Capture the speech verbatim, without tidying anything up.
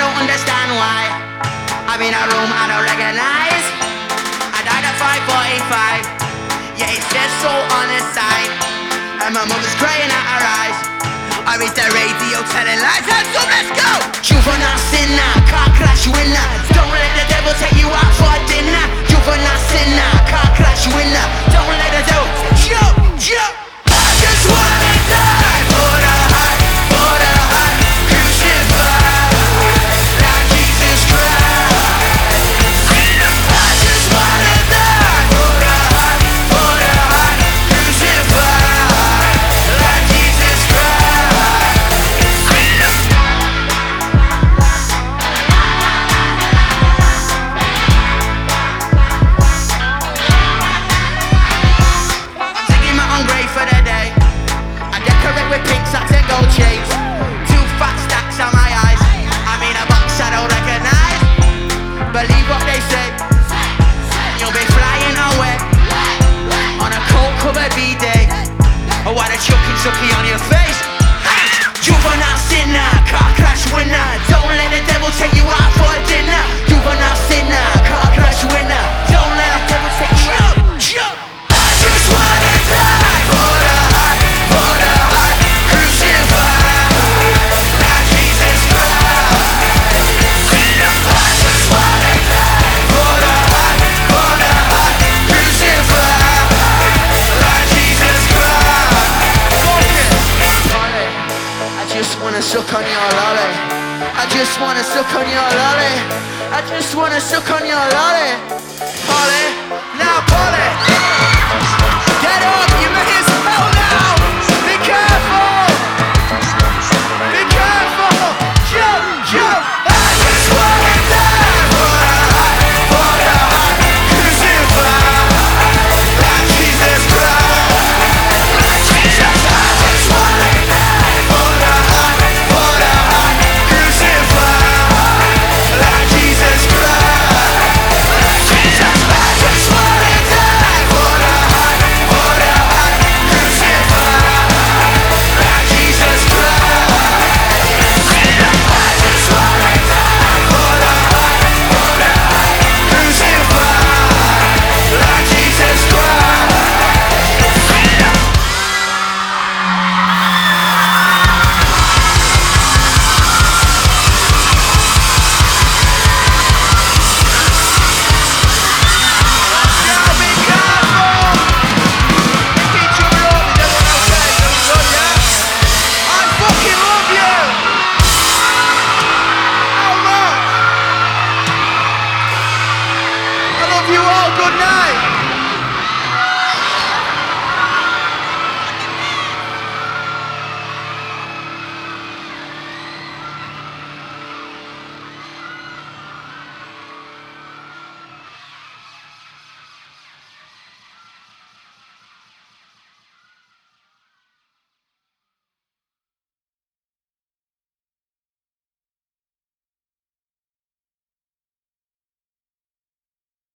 don't understand why. I'm in a room I don't recognize. I died at five forty-five. Yeah, it says so on the side. And my mother's crying at her eyes. I read the radio telling lies. Hands up, let's go! Juvenile sinner, car crash winner. Don't let the devil take you out for dinner. Juvenile sinner, car crash winner. Don't let the devil jump, jump. I just wanna die for the high, for the high. Crucified like Jesus Christ. I just wanna die for the high, for the high. Crucified like Jesus Christ. I'm digging my own grave for the day. I decorate with pink socks and gold chains. Two fat stacks on my eyes. I'm in a box I don't recognize. Believe what they say. You'll be flying away on a cold covered B-day. Or what a chucky chucky on your face. Juvenile sinner, car crash winner. Don't let the devil take you out for dinner. Juvenile sinner, car crash winner. Don't let the devil take you out. Jump. I just wanna die for the high, for the high. Crucified like Jesus Christ. I just wanna die for the high, for the high. Crucified like Jesus Christ. Lolly, I just wanna suck on your lolly. I just wanna suck on your lolly. I just wanna suck on your lolly. Holly.